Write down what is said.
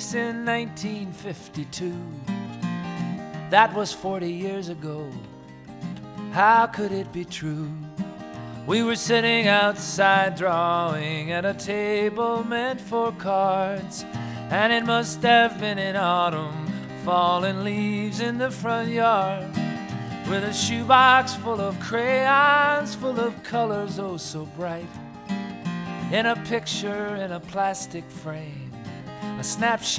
kiss in 1952. That was 40 years ago. How could it be true? We were sitting outside drawing at a table meant for cards, and it must have been in autumn, falling leaves in the front yard, with a shoebox full of crayons, full of colors oh so bright, in a picture in a plastic frame, a snapshot